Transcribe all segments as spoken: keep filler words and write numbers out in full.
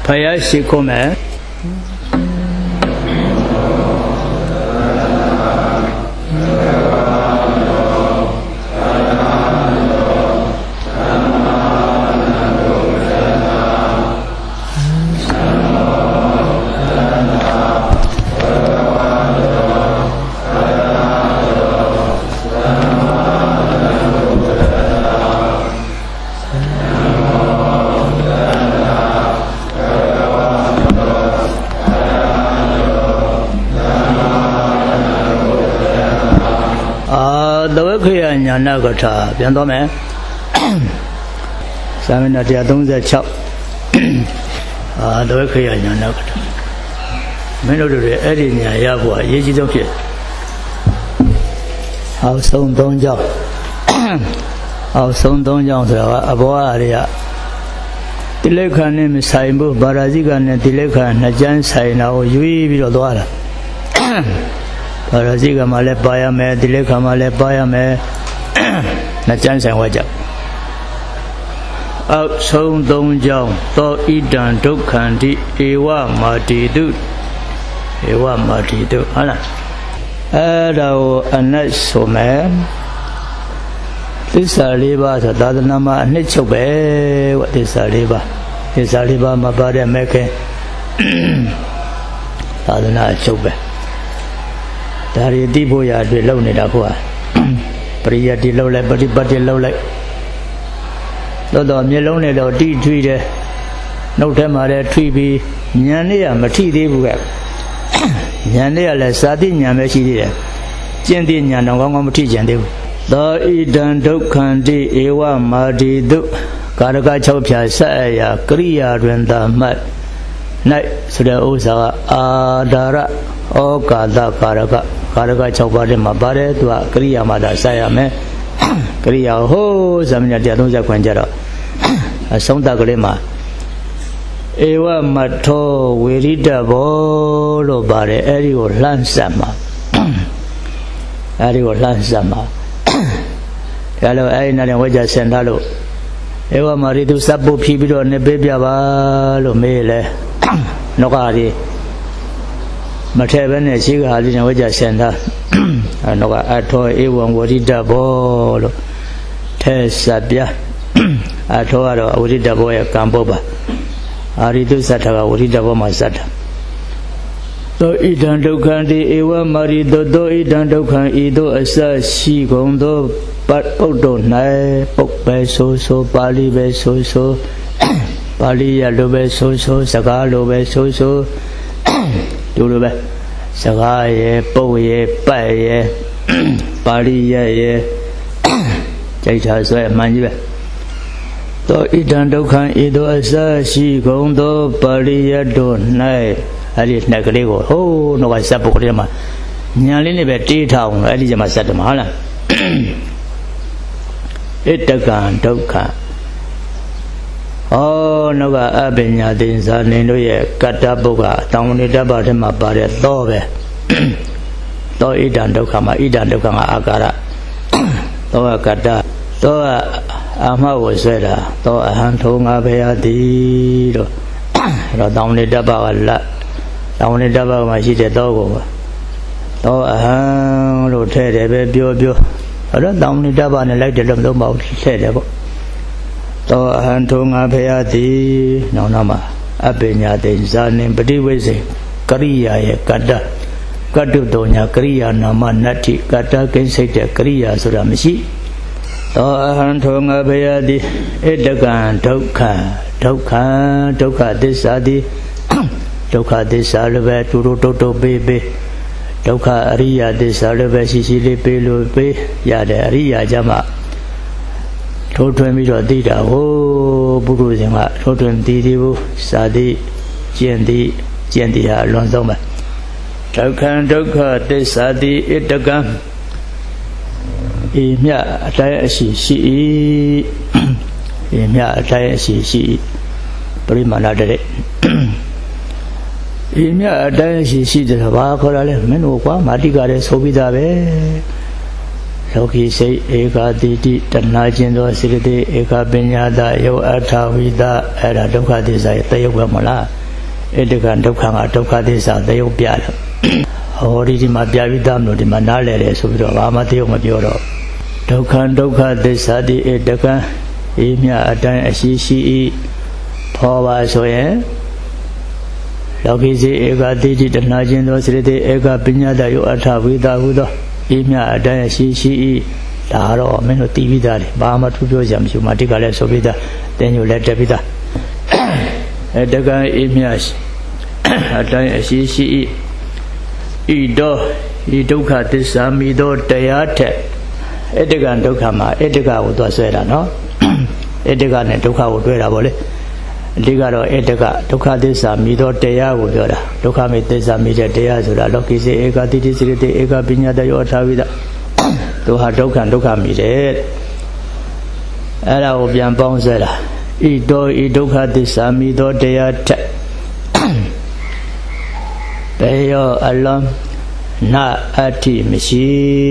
ဖယားရှိခိုးမယ်ညာနာကထာပြန်တော့မယ်စာမျက်နှာone thirty-sixအာဒဝေခရညာနာကထာမင်းတို့တွေအဲ့ဒီညာရဖို့အရေးကြီးဆုံးဖြစ်အောက်ဆုံးသုံးကြောင်းအောက်ဆုံးသုံးကြောင်းဆိုတာကအဘောအရိယတိလိခဏနဲ့မဆိုင်ဘူးဗာရာဇိကနဲ့တိလိခဏနှစ်ကျမ်းဆိုင်တာကိုရွေးပြီးတော့သွားတာဗာရာဇိကမှလည်းပါရမယ်တိလိခဏမှလည်းပါရမယ်နှစ်ကျမ်းဆိုင်ဝါကြအောက်ဆုံးသုံးကြောင်းသောဣဒံဒုက္ခန္တိဧဝမာတိတုဧဝမာတိတုဟုတ်လားအဲ့ဒါကိုအနတ်ဆိုမယ်သစ္စာလေးပါးဆိုသာသနာမှာအနှစ်ချုပ်ပဲဝသစ္စာလေးပါးသစ္စာလေးပါးမှာပါတဲ့မဲ့ခင်သာသနာအချုပ်ပဲဒါရီတိဖို့ရအတွက်လုပ်နေတာကိုကပရိယတ်တိလောက်လိုက်ပฏิပတ်တိလောက်လိုက်တော့တော့မျက်လုံးနဲ့တော့တိထွေးတယ်နှုတ်ထဲမှာလည်းထွေးပြီးဉာဏ်နဲ့ကမထိသေးဘူးကဉာဏ်နဲ့ကလည်းစာတိဉာဏ်ပဲရှိသေးတယ်ကျင့်တဲ့ဉာဏ်တော့ကောင်းကောင်းမထိကျင်သေးဘူးသောဣဒံဒုက္ခန္တိဧဝမာတိတုကာရက၆ဖြာဆက်အရာကရိယာတွင်သာမှတ်၌ဆိုတဲ့ဥစ္စာကအာဒါရဩကာသကာရကကာရက၆ပါးထဲမှာပါတယ်သူကကရိယာမှာသာဆက်ရမယ်ကရိယာဟိုးဇာမညone thirtyခွန်ကြတော့အဆုံးသတ်ကလေးမှာဧဝမထောဝေရိတဘောလို့ပါတယ်အဲ့ဒီကိုလှမ်းဆက်မှာအဲ့ဒီကိုလှမ်းဆက်မှာဒါလို့အဲ့ဒီနဲ့ဝိဇ္ဇာစင်ထားလို့ဧဝမာရိတုစပ်ဖို့ဖြီးပြီးတော့နေပေးပြပါလို့မေးလဲနောက်ကရီမထဲပဲနဲ့ရှိကဟာလေးနဲ့ဝိဇ္ဇာစင်ထားအဲနောကအထောဧဝံဝရိတဘောလို့ထဲစပ်ပြအထောကတော့ဝရိတဘောရဲ့ကံပုတ်ပါအာရိတုစတ္ထကဝရိတဘောမှာစတ္ထသောဣဒံဒုက္ခန္တိဧဝမာရိတောသောဣဒံဒုက္ခံဤသို့အစရှိကုန်သောပတ်ပုတ်တို့၌ပုတ်ပဲဆိုဆိုပါဠိပဲဆိုဆိုပါဠိရလိုပဲဆိုဆိုစကားလိုပဲဆိုဆိုဒီလိုပဲစကားရဲ့ပုတ်ရဲ့ပတ်ရဲ့ပါဠိရရဲ့ကြိုက်တာဆိုအမှန်ကြီးပဲသောဣဒံဒုက္ခံဤသို့အစရှိကုန်သောပါဠိရတို့၌အဲ့ဒီနှစ်ကလေးကိုဟိုးနောက်ကစပ်ပုတ်ကလေးမှာညာလေးနဲ့ပဲတေးထားအောင်အဲ့ဒီကျမှစပ်တယ်မဟုတ်လားဣတကံဒုက္ခဩနောကအပညာသင်္ဇာနေတို့ရဲ့ကတ္တပုဂ္ဂတောင်းနေတတ်ပါထဲမှာပါတဲ့သောပဲသောဣဒံဒုက္ခမှာဣဒံဒုက္ခကအာကာရသောကကတ္တသောအာမဝဆွဲတာသောအဟံထုံငါဘယတိတို့အဲ့တော့တောင်းနေတတ်ပါကလတောင်းနေတတ်ပါမှာရှိတဲ့သောကိုသောအဟံလို့ထဲတယ်ပဲပြောပြောအဲ့တော့တောင်းနေတတ်ပါနဲ့လိုက်တယ်လို့မသုံးပါဘူးထဲတယ်ပေါ့သောအဟံထုံငါဘယတိနောက်နောက်မှာအပညာတိဇာနိပฏิဝိစေကရိယာရဲ့ကတ္တကတ္တုတောညာကရိယာနာမနတ္တိကတ္တကိဉ္စိတ်တဲ့ကရိယာဆိုတာမရှိသောအဟံထုံငါဘယတိဣတကံဒုက္ခဒုက္ခဒုက္ခသစ္စာတိဒုက္ခသစ္စာလည်းပဲတူတူတုတ်တုတ်ပေးပေးဒုက္ခအရိယသစ္စာလည်းပဲရှိရှိလေးပေးလို့ပေးရတဲ့အရိယာကြမှာထိုးထွင်းပြီးတော့သိတာဟိုးပုဂ္ဂိုလ်ရှင်ကထိုးထွင်းသိသေးဘူးစာသိကျင့်သိကျင့်သိဟာအလွန်ဆုံးပဲဒုက္ခဒုက္ခသစ္စာတိဣတကံဤမြအတိုင်းအရှိရှိ၏ဤမြအတိုင်းအရှိရှိ၏ပရိမာဏတည်းဤမြအတိုင်းအရှိရှိတယ်ဘာခေါ်ရလဲမင်းတို့ကွာမာတိကလည်းဆိုပြီးသားပဲဇလောကီစိတ်ဧကတိတိတဏှာကျင်သောစိတ္တိဧကပညာတယုတ်အထာဝိတအဲ့ဒါဒုက္ခသစ္စာရဲ့တယုတ်ပဲမလားဧတကဒုက္ခကဒုက္ခသစ္စာတယုတ်ပြတယ်ဟောဒီဒီမှာပြပြီးသားမလို့ဒီမှာနားလည်တယ်ဆိုပြီးတော့ဘာမှတယုတ်မပြောတော့ဒုက္ခဒုက္ခသစ္စာတိဧတကအေးမြအတိုင်းအရှိရှိဤဖောပါဆိုရင်လောကီစိဧကတိတိတဏှာကျင်သောစိတ္တိဧကပညာတယုတ်အထာဝိတဟုသောအေးမြအတိုင်းအရှိရှိဤဒါတော့မင်းတို့တည်ပြီးသားလေဘာမှထူးပြောကြမရှိဘူးမတိကလည်းဆိုပြီးသားတင်းညိုလည်းတက်ပြီးသားအဲတကံအေးမြအတိုင်းအရှိရှိဤဤတော့ဤဒုက္ခသစ္စာမိသောတရားထက်ဧတကံဒုက္ခမှာဧတကကိုသွားဆွဲတာနော်ဧတကနဲ့ဒုက္ခကိုတွဲတာဗောလေအဓိကတော့ဧတကဒုက္ခသစ္စာမိသောတရားကိုပြောတာဒုက္ခမိသစ္စာမိတဲ့တရားဆိုတာလောကီစေဧကတိတိစိတ္တိဧကပညာတယောအထာဝိဒသူဟာဒုက္ခဒုက္ခမိတယ်အဲ့ဒါကိုပြန်ပေါင်းဆွဲတာဤတော်ဤဒုက္ခသစ္စာမိသောတရားထက်ဘေယောအလုံးနာအတ္တိမရှိ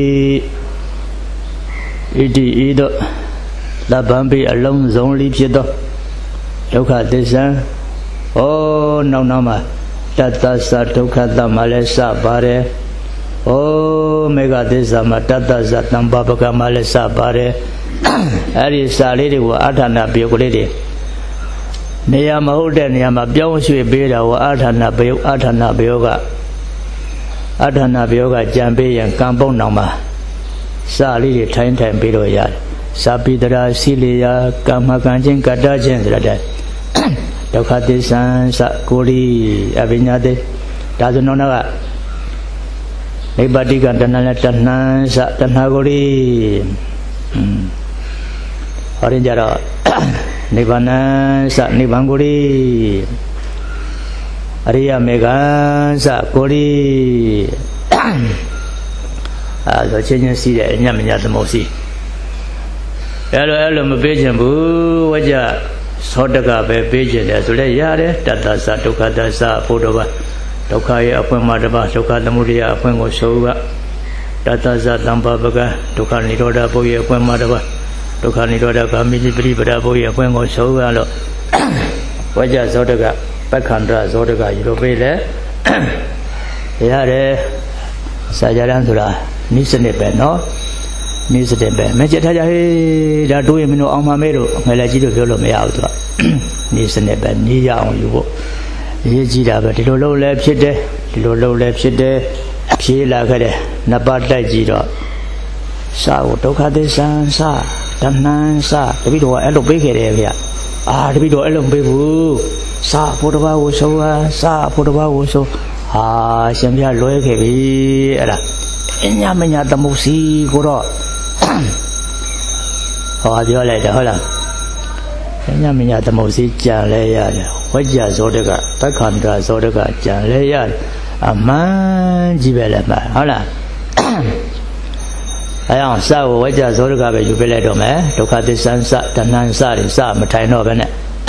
ဣတိဤသို့သဗ္ဗံပိအလုံးစုံလိဖြစ်သောဒုက္ခသစ္စာဩနောက်နောက်မှာတတ္တသဒုက္ခတမှာလည်းစပါတယ်ဩမေဃသစ္စာမှာတတ္တသတံပါပကမှာလည်းစပါတယ်အဲ့ဒီစာလေးတွေကိုအာထာဏပယုတ်ကလေးတွေနေရာမဟုတ်တဲ့နေရာမှာပြောင်းရွှေ့ပေးတာဟောအာထာဏပယုတ်အာထာဏပယုတ်ကအာထာဏပယုတ်ကကြံပေးရင်ကံပုံနောင်မှာစာလေးတွေထိုင်းထိုင်ပြီးတော့ရတယ်စာပိတရာစီလျာကမ္မကံချင်းကတ္တချင်းဆိုတာတဲ့ဒုက္ခသစ္စာစကိုလီအဘိညာတေဒါဆိုတော့ကနိဗ္ဗတိကတဏ္ဍနဲ့တဏ္ဍစတဏ္ဍကိုလီဟောရင်ကြတော့နိဗ္ဗာန်စနိဗ္ဗာန်ကိုလီအရိယမေဃစကိုလီအဲဆိုချင်းချင်းစီးတဲ့အညမညာသမုတ်စီအဲ့လိုအဲ့လိုမပေးချင်ဘူးဝကြသောတကပဲပေးချင်တယ်ဆိုလဲရတယ်တတ္တသဒုက္ခသစ္စာဖို့တော့ပါဒုက္ခရဲ့အပွင့်မှာတပါဒုက္ခသမုဒယအပွင့်ကိုဆိုကတတ္တသသံပါပကဒုက္ခនិရောဓဘုရားအပွင့်မှာတပါဒုက္ခនិရောဓဂามိတိပရိပဒဘုရားအပွင့်ကိုဆိုကလို့ဝကြသောတကပက္ခန္တသောတကယူလို့ပေးလေရတယ်စာကြရန်ဆိုတာနိစ္စနစ်ပဲနော်နိစ္စတဲ့ပဲမကြက်ထားကြဟေးဒါတို့ရင်မင်းတို့အောင်မမဲတို့ငယ်လက်ကြီးတို့ပြောလို့မရဘူးသူကနိစ္စနဲ့ပဲနေရအောင်ယူဖို့အရေးကြီးတာပဲဒီလိုလုပ်လဲဖြစ်တယ်ဒီလိုလုပ်လဲဖြစ်တယ်ဖြေးလာခဲ့တယ်နှစ်ပါးတိုက်ကြည့်တော့စာကိုဒုက္ခသစ္စာစာတဏ္ဏစာတပိတော့အဲ့လိုပေးခဲ့တယ်ဗျအာတပိတော့အဲ့လိုပေးဘူးစာဖို့တစ်ပါးကိုဆိုစာဖို့တစ်ပါးကိုဆိုဟာရှင်ပြလွဲခဲ့ပြီအဲ့ဒါအညာမညာသမုတ်စီကိုတော့ဟောပြောလိုက်တယ်ဟုတ်လားအညာမညာသမုတ်စီကြံလဲရတယ်ဝိကြဇောတကသက္ခန္တဇောတကကြံလဲရတယ်အမှန်ကြီးပဲလဲမှာဟုတ်လားအဲအောင်စကိုဝိကြဇောတကပဲယူပြလိုက်တော့မယ်ဒုက္ခသစ္စာစတဏ္ဏစတွေစမထိုင်တော့ပဲနဲ့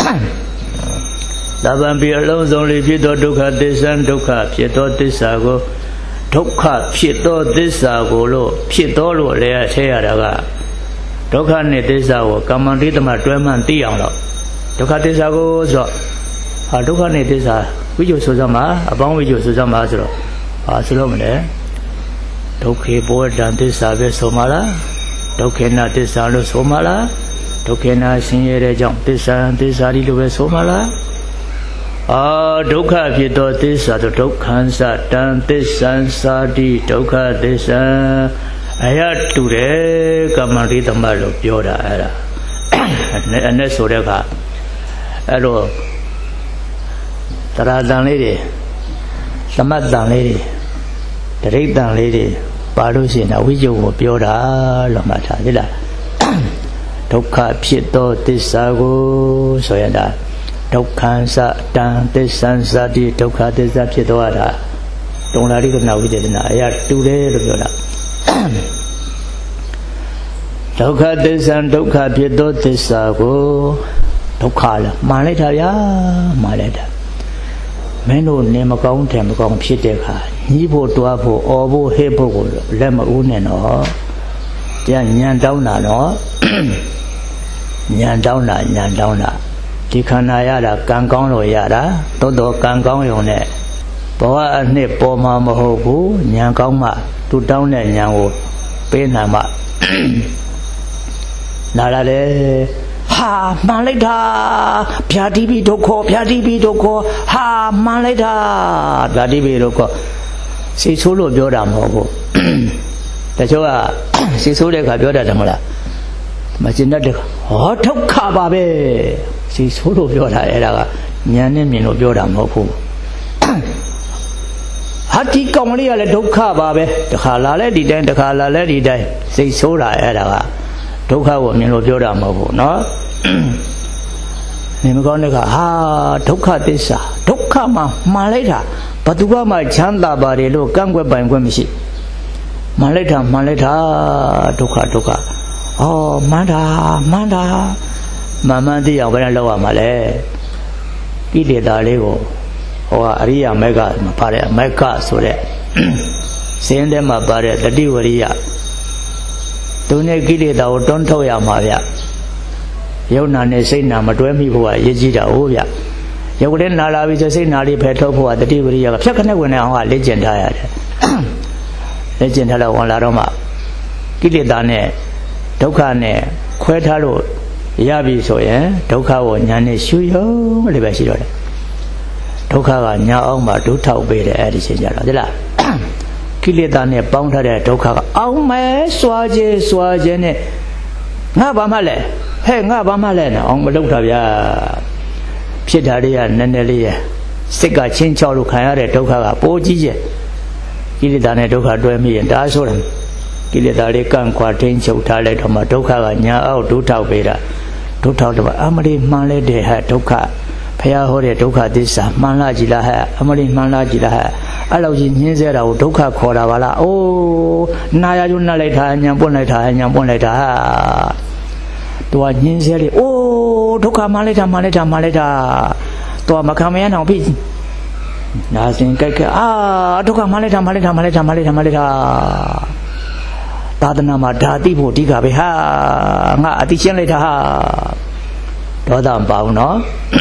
သဗ္ဗံပိအလုံးစုံလေးဖြစ်သောဒုက္ခသစ္စာဒုက္ခဖြစ်သောသစ္စာကိုဒုက္ခဖြစ်သောသစ္စာကိုလို့ဖြစ်သောလို့လည်းထဲရတာကဒုက္ခနဲ့သစ္စာကိုကမ္မန္တိတမတွဲမှန်သိအောင်တော့ဒုက္ခသစ္စာကိုဆိုတော့ဟာဒုက္ခနဲ့သစ္စာဝိဇ္ဇုဆိုစမ်းမှာအပေါင်းဝိဇ္ဇုဆိုစမ်းမှာဆိုတော့ဟာဆိုလို့မလဲဒုက္ခေဘောဓံသစ္စာပဲဆိုမှာလားဒုက္ခေနသစ္စာလို့ဆိုမှာလားဒုက္ခေနဆင်းရဲတဲ့ကြောင့်သစ္စာသစ္စာဒီလိုပဲဆိုမှာလားအာဒုက္ခဖြစ်သောသစ္စာဆိုဒုက္ခံစတံသစ္ဆံစာတိဒုက္ခသစ္စာအရတူတယ်ကမ္မရိသမလို့ပြောတာအဲ့ဒါအနဲ့ဆိုတဲ့အခါအဲ့လိုတရာတန်လေးတွေသမတ်တန်လေးတွေတရိတ်တန်လေးတွေပါလို့ရှိရင်ဝိဇ္ဇုကိုပြောတာလို့မှတ်ထားသလားဒုက္ခဖြစ်သောသစ္စာကိုဆိုရတာဒုက္ခံစတံသစ္ဆံစတိဒုက္ခသစ္စာဖြစ်သွားတာတုံလာရိကနာဝိသေသနာအရာတူတယ်လို့ပြောတာဒုက္ခသစ္စာဒုက္ခဖြစ်သောသစ္စာကိုဒုက္ခလားမှန်လိုက်တာဗျာမှန်လိုက်တာမင်းတို့နေမကောင်းတယ်မကောင်းဖြစ်တဲ့အခါညီးဖို့တွားဖို့အော်ဖို့ဟဲ့ဖို့ကိုလက်မဦးနဲ့တော့ညံတောင်းတာနော်ညံတောင်းတာညံတောင်းတာဒီခန္ဓာရတာကံကောင်းလို့ရတာသို့တော်ကံကောင်းရုံနဲ့ဘဝအနှစ်ပေါ်မှာမဟုတ်ဘူးညံကောင်းမှသူတောင်းတဲ့ညံကိုပေးနိုင်မှနားလာလေဟာမှန်လိုက်တာဖြာတိပိဒုက္ခဖြာတိပိဒုက္ခဟာမှန်လိုက်တာဖြာတိပိဒုက္ခစိတ်ဆိုးလို့ပြောတာမဟုတ်ဘူးတချို့ကစိတ်ဆိုးတဲ့အခါပြောတတ်တယ်မဟုတ်လားမကျင်တတ်တဲ့ဟောဒုက္ခပါပဲစိတ်ဆိုးလို့ပြောတာအဲ့ဒါကဉာဏ်နဲ့မြင်လို့ပြောတာမဟုတ်ဘူးဟာဒီကောင်လေးကလည်းဒုက္ခပါပဲတခါလာလဲဒီတိုင်းတခါလာလဲဒီတိုင်းစိတ်ဆိုးတာအဲ့ဒါကဒုက္ခကိုမြင်လို့ပြောတာမဟုတ်ဘူးเนาะနေမကောင်းတဲ့ကဟာဒုက္ခသစ္စာဒုက္ခမှာမှန်လိုက်တာဘသူကမှချမ်းသာပါတယ်လို့ကန့်ကွက်ပိုင်ခွင့်မရှိမှန်လိုက်တာမှန်လိုက်တာဒုက္ခဒုက္ခဩမှန်တာမှန်တာမှန်မှန်သိအောင်ဘယ်နဲ့လောက်ရမှာလဲကိလေသာလေးကိုဟောအရိယာမေဃမှာပါတဲ့မေဃဆိုတဲ့စင်းထဲမှာပါတဲ့တတိဝရိယသူနဲ့ကိလေသာကိုတွန်းထုတ်ရမှာဗျယုံနာနဲ့စိတ်နာမတွဲမိဖို့ကရည်ကြီးတာဟုတ်ဗျရုပ်လည်းနာလာပြီဆိုစိတ်နာလေးဖယ်ထုတ်ဖို့ကတတိဝရိယကဖြတ်ခနဲ့ဝင်နေအောင်ကလေ့ကျင့်ထားရတယ်လေ့ကျင့်ထားတော့ဝင်လာတော့မှကိလေသာနဲ့ဒုက္ခနဲ့ခွဲထားလို့ရပြီဆိုရင်ဒုက္ခကိုညာနဲ့ရှုရုံလေးပဲရှိတော့တယ်ဒုက္ခကညာအောင်မှဒုထောက်ပေးတယ်အဲ့ဒီချိန်ကြတော့ဒီလားကိလေသာနဲ့ပေါင်းထားတဲ့ဒုက္ခကအောင်မဲစွာခြင်းစွာခြင်းနဲ့ငါဘာမှလဲဟဲ့ငါဘာမှလဲနဲ့အောင်မလုပ်တာဗျာဖြစ်တာတွေကနည်းနည်းလေးရစိတ်ကချင်းချောက်လို့ခံရတဲ့ဒုက္ခကပိုကြီးကျယ်ကိလေသာနဲ့ဒုက္ခတွဲမိရင်ဒါဆိုတယ်ကိလေသာလေးကန့်ခွာထိန်ချုပ်ထားလိုက်တော့မှဒုက္ခကညာအောက်ဒုထောက်ပေးတာဒုထောက်တော့အမလီမှန်လဲတဲ့ဟဲ့ဒုက္ခဖះဟောတဲ့ဒုက္ခသစ္စာမှန်လားကြည်လားဟဲ့အမလီမှန်လားကြည်လားဟဲ့အဲ့လိုကြီးညင်းစေတာကိုဒုက္ခခေါ်တာပါလားအိုးနာရကျွနှက်လိုက်တာညာပွန့်လိုက်တာညာပွန့်လိုက်တာသူကညင်းစေလေအိုးဒုက္ခမှန်လိုက်တာမှန်လိုက်တာမှန်လိုက်တာသူကမခံမရအောင်ပြီနာစင်ကြိုက်ကအာဒုက္ခမှန်လိုက်တာမှန်လိုက်တာမှန်လိုက်တာမှန်လိုက်တာမှန်လိုက်တာသာသနာမှာဓာတိဖို့အဓိကပဲဟာငါအတိရှင်းလိုက်တာဟာဒေါသမပါဘူးနော်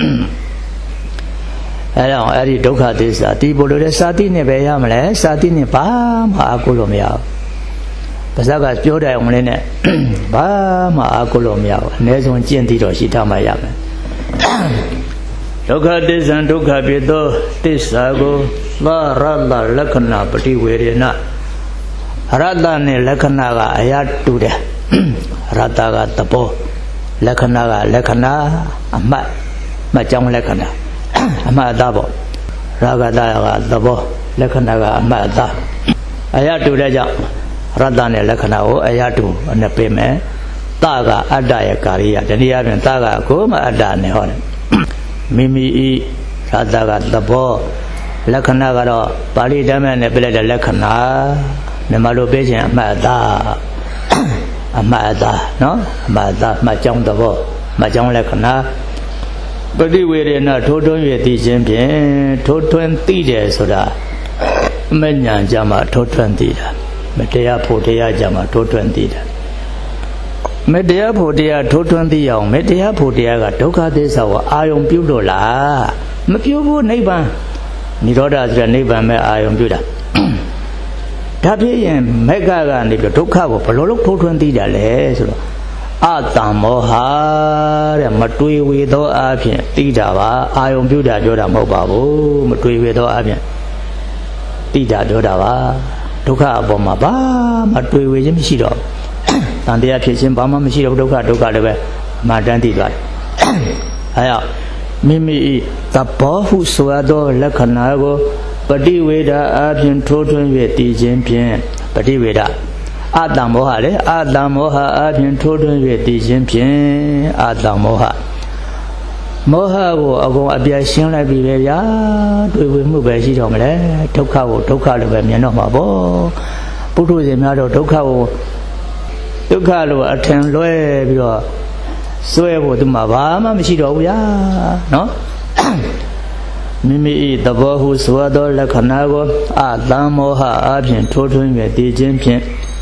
အဲ့တော့အဲ့ဒီဒုက္ခသစ္စာဒီဘလို့လဲစာတိနဲ့ပဲရမလဲစာတိနဲ့ဘာမှအကုလို့မရဘူးပါဇက်ကပြောတယ်အောင်လေးနဲ့ဘာမှအကုလို့မရဘူးအနည်းဆုံးကျင့်သိတော့ရှိထားမှရမယ်ဒုက္ခသစ္စာဒုက္ခဖြစ်သောသစ္စာကိုသာရတလက္ခဏာပฏิဝေရဏရတနဲ့လက္ခဏာကအရာတူတယ်ရတကသဘောလက္ခဏာကလက္ခဏာအမှတ်မှတ်ကြောင်းလက္ခဏာအမှတ်အသားပေါ့ရာဂတကသဘောလက္ခဏာကအမှတ်အသားအရာတူတဲ့ကြောင့်ရတနဲ့လက္ခဏာကိုအရာတူနဲ့ပြင်မယ်တကအတ္တရဲ့ကာရိယတနည်းအားဖြင့်တကကိုမှအတ္တနဲ့ဟောတယ်မိမိဤရတကသဘောလက္ခဏာကတော့ပါဠိဓမ္မနဲ့ပြလိုက်တဲ့လက္ခဏာမြန်မာလိုပြောခြင်းအမှတ်အသားအမှတ်အသားနော်အမှတ်အသားမှတ်ကြောင်းသဘောမှတ်ကြောင်းလက္ခဏာပฏิဝေရဏထိုးထွင်း၍သိခြင်းဖြင့်ထိုးထွင်းသိတယ်ဆိုတာအမဉဏ်ကြမှာထိုးထွင်းသိတာမတရားဖို့တရားကြမှာထိုးထွင်းသိတာမတရားဖို့တရားထိုးထွင်းသိအောင်မတရားဖို့တရားကဒုက္ခသစ္စာကိုအာယုံပြုလို့လားမပြုဘူးနိဗ္ဗာန်និရောဓဆိုတဲ့နိဗ္ဗာန်မဲ့အာယုံပြုတာဒါဖြစ်ရင်မက္ခကနေပြီးဒုက္ခကိုဘယ်လိုလုပ်ထိုးထွင်းသိတာလဲဆိုတော့အတံမောဟတဲ့မတွေးဝေသောအဖြစ်သိတာပါအာယုံပြုတာပြောတာမဟုတ်ပါဘူးမတွေးဝေသောအဖြစ်သိတာပြောတာပါဒုက္ခအပေါ်မှာဘာမှတွေးဝေခြင်းမရှိတော့တန်တရားဖြစ်ခြင်းဘာမှမရှိတော့ဒုက္ခဒုက္ခလည်းပဲအမှန်တမ်းသိသွားတယ်အဲဒါမိမိသဘောဟုဆိုရသောလက္ခဏာကိုပฏิဝေဒအပြင်ထိုးထွင်း၍တည်ခြင်းဖြင့်ပฏิဝေဒအတ္တမောဟလေအတ္တမောဟအပြင်ထိုးထွင်း၍တည်ခြင်းဖြင့်အတ္တမောဟမောဟကိုအကုန်အပြတ်ရှင်းလိုက်ပြီပဲဗျာတွေ့ဝေမှုပဲရှိတော့မလဲဒုက္ခကိုဒုက္ခလိုပဲမြင်တော့မှာပေါ့ပုထုဇဉ်များတော့ဒုက္ခကိုဒုက္ခလိုအထင်လွဲပြီးတော့စွဲဖို့သူမှဘာမှမရှိတော့ဘူးဗျာနော်မိမိ၏သဘောဟုဆိုသောလက္ခဏာကိုအတ္တမောဟအပြင်ထိုးထွင်း၍တည်ခြင်းဖြင့်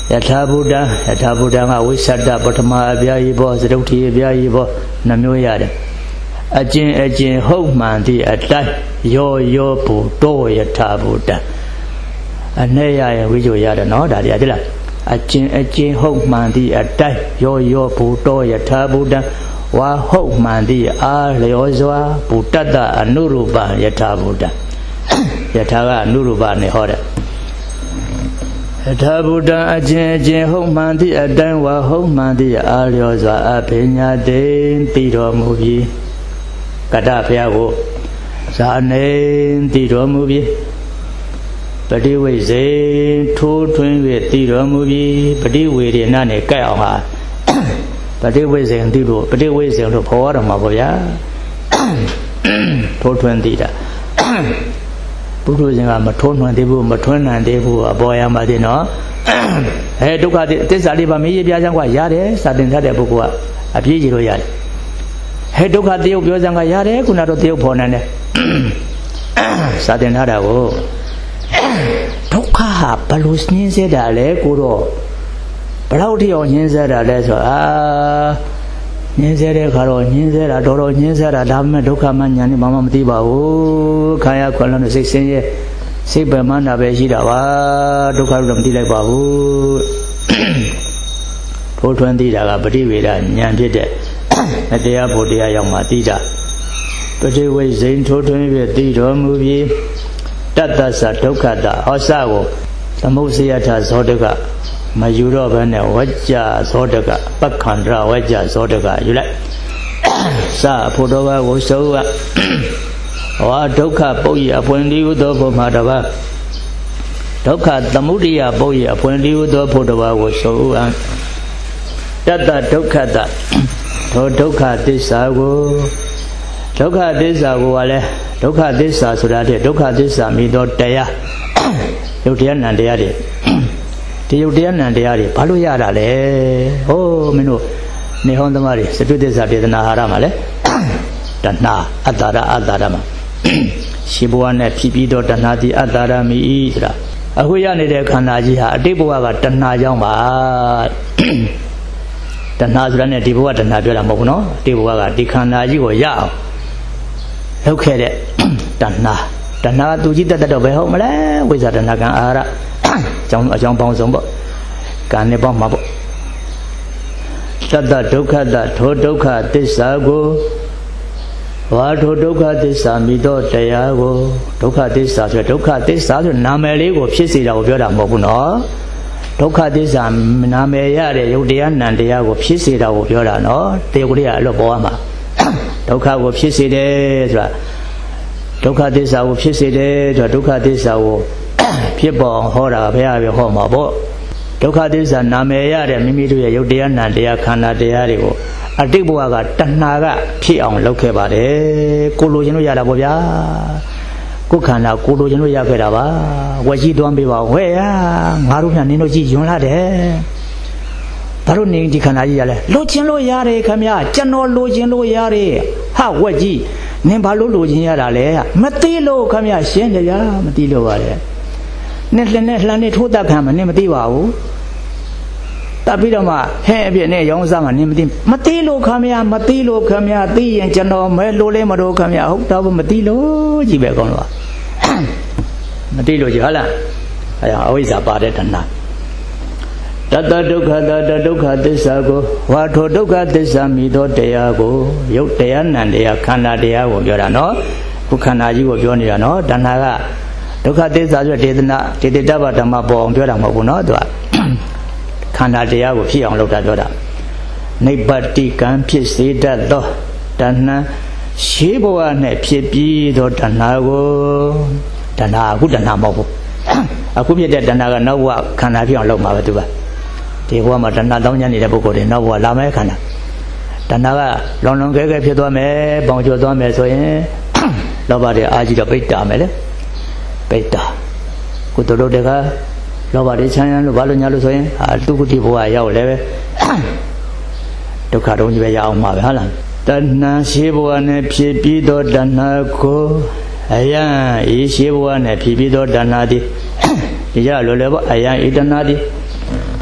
Yatha Buddha, Yatha Buddha, Wisada, Potama, Biaibo, Zeduti, Biaibo, Namuyada. A gin, a gin, hope man, the a die, yo yo pu, do Yatha Buddha. A nea, we do yada, no, that yadilla. A gin, a gin, hope man, the a die, yo yo pu, do Yatha Buddha. Wa hope man, the a leozoa, Putada, a Nuruba, Yatha Buddha. Yataga, Nuruba, Nehoda. Yatha Buddha, a gin, gin, hope man, the a dan, wa hope man, the a leozoa, a pena, den, Tiro movie. Kata Piago Sane Tiro movie Padi we say two twin with Tiro movie Padi we did not a cow Padi we say Tiro Padi we say to pour a maboya two twenty Putu is a maton one debu, maton and debu, a boy and madino. Hey, look at this Aliba Mia Yare, Satin Tadabukua, a Pigiro Yard. Hey, look at the Yozanga Yare, Kunado Teo Ponane. Satin Hadago. Toka, Palus Ninse Dale, Kuro. Plauti on Ninsa Dales, ah, Ninse Caro, Ninse, Adoro, Ninsa, Adam, Dokaman, Yani Mamma Tiba, Kaya Colonel sixteen years, Sibermana Bejida, Dokaram Dile Babu, four twenty, Agabati, Yandida, at the airport, the young Matida. But they were saying totally with the movie. That's a Tokada, Osago, the Mosiata Sodaga, my Europe and Waja Sodaga, Bakandra, Waja Sodaga, you like Sa Podova was so. Or Doka Boya, when you do Madava Doka, the Mudia Boya, when you do Podova was so. That Doka that Doka this I will. Doka this I will. Doka this I should have Doka this I mean, don't dare. Udian and the Adi. The Udian and the Adi. Paluyara. Oh, Minu. Nihon the Mari. So do this I did Naharamale. Dana, Adara, Adarama. Shibuane, Pipido, Danati, Adarami, Idra. Ahuyani de Kanajiha, Dibuaga, Danajama. The Nazran, Dibuat, and Nabila Mono, Dibuaga, Dikanaji or Yao. Okay, Dana. Dana to Jita the Homele, wizard and Nagan Ara, John Bonzombo, Ganebon Mabo. Tata Doka, the Todoka, this Sago. What Doka this Amido, Dayago, Doka this Doka this Nameli, or Pisi of Yoda Mobuno. Doka this Namea, Yudian and Diago Pisi of Yoda, no, Teoria Loboama. Doka will Pisi de Doka this I will Pisi de Doka this I will people Hora, Pia Home. Doka this and Namea, Mimi to Yudian and Dia Kana Diago. A Dibuaga, Tanaga, Pion, Lokebade, Kulu Yaraboya, Kukana, Kulu Yagarava, Waji don't be where, Maruna Nino Junade, Taruni Dicanayale, Lochin Yare, Camia, General Login Yare, how Waji, Nimbalo Login Yarale, Matilo, Camia, Shendaya, Matilo Vale, Netlane Tudakam, Nimadiwa. Tabidama, heavy ne young Zaman, Matilo Camia, Matilo Camia, the and General Melo Lemado Camia, hooked up Matilo, Gibegonwa. Matilo Jala, I always about it and not. Tata Duka, the Duka Desago, what Duka Desamido Deago, Yotean and Dea Cana Deago, Yorano, Ukanaji of Yoniano, Danaga, Duka Desago did not, did the Dabatama bomb, Yoramabuno. Canada will appear on Lodada. Nobody can piece that though. Dana Shibo and Pipi do Danago Dana good and Namo. I could be that Danaga no work can have you on Lomavatuba. The woman Dana don't need a book or no Lama Cana. Danaga, long Gaga Piedome, Bonjo Dome, so nobody agita beta mele. Beta. Good to Lodega. Nobody China, Valuna, I'll do good people. I yell, to cut on the young Mahalan. Dana Shibu and a Pipido Danako, Aya, Ishibu and a Pipido Danadi, Yalo, Aya, Idanadi,